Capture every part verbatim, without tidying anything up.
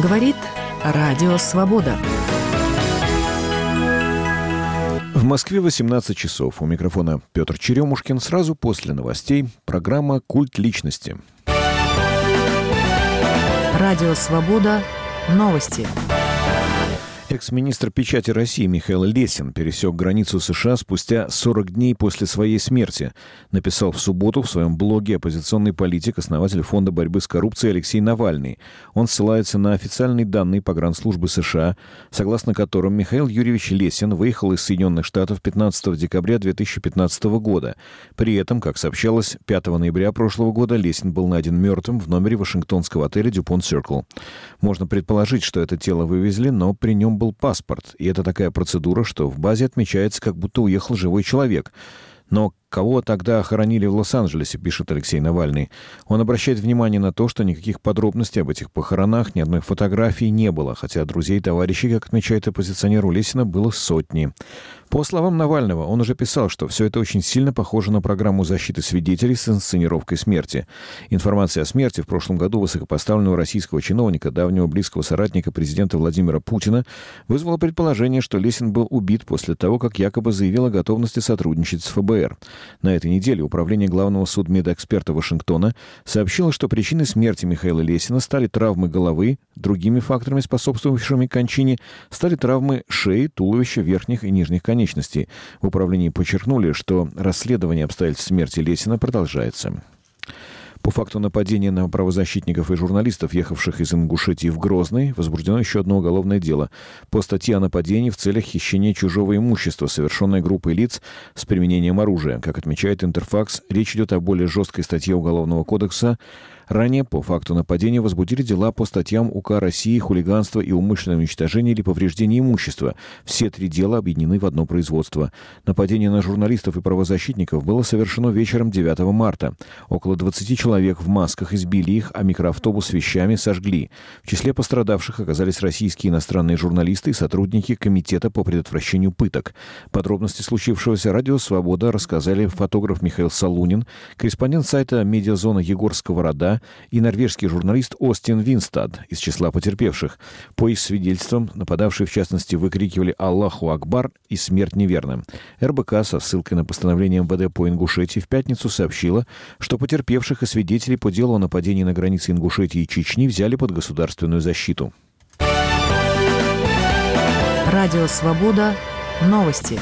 Говорит Радио Свобода. В Москве восемнадцать часов. У микрофона Петр Черемушкин. Сразу после новостей программа «Культ личности». Радио Свобода. Новости. Экс-министр печати России Михаил Лесин пересек границу США спустя сорок дней после своей смерти. Написал в субботу в своем блоге оппозиционный политик, основатель Фонда борьбы с коррупцией Алексей Навальный. Он ссылается на официальные данные погранслужбы США, согласно которым Михаил Юрьевич Лесин выехал из Соединенных Штатов пятнадцатого декабря две тысячи пятнадцатого года. При этом, как сообщалось, пятого ноября прошлого года Лесин был найден мертвым в номере вашингтонского отеля «Дюпонт Сиркл». Можно предположить, что это тело вывезли, но при нем был паспорт. И это такая процедура, что в базе отмечается, как будто уехал живой человек. Но кого тогда хоронили в Лос-Анджелесе, пишет Алексей Навальный. Он обращает внимание на то, что никаких подробностей об этих похоронах, ни одной фотографии не было, хотя друзей и товарищей, как отмечает оппозиционер у Лесина, было сотни. По словам Навального, он уже писал, что все это очень сильно похоже на программу защиты свидетелей с инсценировкой смерти. Информация о смерти в прошлом году высокопоставленного российского чиновника, давнего близкого соратника президента Владимира Путина, вызвала предположение, что Лесин был убит после того, как якобы заявил о готовности сотрудничать с эф бэ эр. На этой неделе Управление главного судмедэксперта Вашингтона сообщило, что причиной смерти Михаила Лесина стали травмы головы, другими факторами, способствовавшими кончине, стали травмы шеи, туловища, верхних и нижних конечностей. В управлении подчеркнули, что расследование обстоятельств смерти Лесина продолжается. По факту нападения на правозащитников и журналистов, ехавших из Ингушетии в Грозный, возбуждено еще одно уголовное дело по статье о нападении в целях хищения чужого имущества, совершенной группой лиц с применением оружия. Как отмечает Интерфакс, речь идет о более жесткой статье Уголовного кодекса. Ранее по факту нападения возбудили дела по статьям УК России «Хулиганство и умышленное уничтожение или повреждение имущества». Все три дела объединены в одно производство. Нападение на журналистов и правозащитников было совершено вечером девятого марта. Около двадцати человек в масках избили их, а микроавтобус с вещами сожгли. В числе пострадавших оказались российские иностранные журналисты и сотрудники Комитета по предотвращению пыток. Подробности случившегося Радио Свобода рассказали фотограф Михаил Солунин, корреспондент сайта «Медиазона» Егор Сковорода и норвежский журналист Остин Винстад из числа потерпевших. По их свидетельствам, нападавшие в частности выкрикивали «Аллаху Акбар» и «Смерть неверным». эр бэ ка со ссылкой на постановление эм вэ дэ по Ингушетии в пятницу сообщила, что потерпевших и свидетелей по делу о нападении на границе Ингушетии и Чечни взяли под государственную защиту. Радио Свобода. Новости.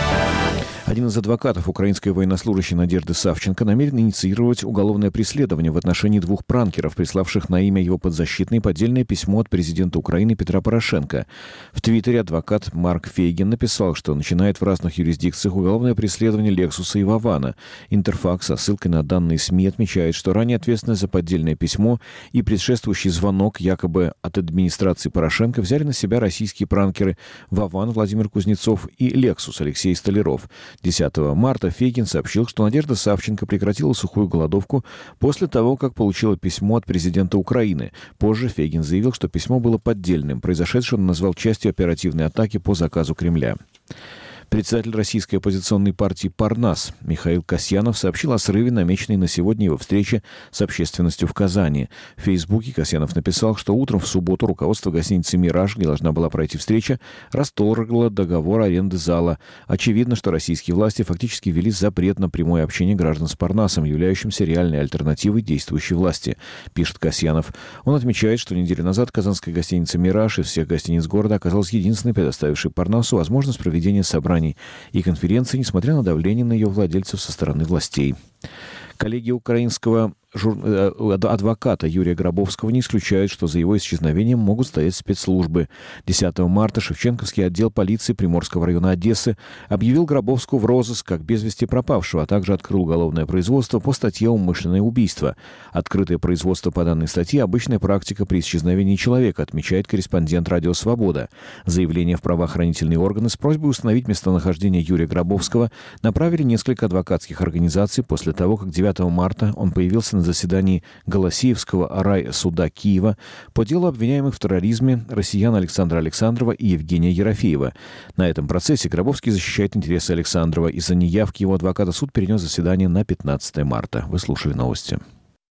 Один из адвокатов украинской военнослужащей Надежды Савченко намерен инициировать уголовное преследование в отношении двух пранкеров, приславших на имя его подзащитной поддельное письмо от президента Украины Петра Порошенко. В Твиттере адвокат Марк Фейгин написал, что начинает в разных юрисдикциях уголовное преследование Лексуса и Вавана. Интерфакс со ссылкой на данные СМИ отмечает, что ранее ответственность за поддельное письмо и предшествующий звонок якобы от администрации Порошенко взяли на себя российские пранкеры Ваван Владимир Кузнецов и Лексус Алексей Столяров. десятого марта Фейгин сообщил, что Надежда Савченко прекратила сухую голодовку после того, как получила письмо от президента Украины. Позже Фейгин заявил, что письмо было поддельным. Произошедшее он назвал частью оперативной атаки по заказу Кремля. Председатель российской оппозиционной партии «Парнас» Михаил Касьянов сообщил о срыве, намеченной на сегодня его встрече с общественностью в Казани. В Фейсбуке Касьянов написал, что утром в субботу руководство гостиницы «Мираж», где должна была пройти встреча, расторгло договор аренды зала. Очевидно, что российские власти фактически ввели запрет на прямое общение граждан с «Парнасом», являющимся реальной альтернативой действующей власти, пишет Касьянов. Он отмечает, что неделю назад казанская гостиница «Мираж» из всех гостиниц города оказалась единственной, предоставившей «Парнасу» возможность проведения собраний и конференции, несмотря на давление на ее владельцев со стороны властей. Коллеги украинского жур... адвоката Юрия Гробовского не исключают, что за его исчезновением могут стоять спецслужбы. десятого марта Шевченковский отдел полиции Приморского района Одессы объявил Гробовского в розыск как без вести пропавшего, а также открыл уголовное производство по статье «Умышленное убийство». Открытое производство по данной статье – обычная практика при исчезновении человека, отмечает корреспондент «Радио Свобода». Заявление в правоохранительные органы с просьбой установить местонахождение Юрия Гробовского направили несколько адвокатских организаций после того, как девятого марта он появился на заседании Голосеевского райсуда Киева по делу обвиняемых в терроризме россиян Александра Александрова и Евгения Ерофеева. На этом процессе Гробовский защищает интересы Александрова. Из-за неявки его адвоката суд перенес заседание на пятнадцатое марта. Вы слушали новости.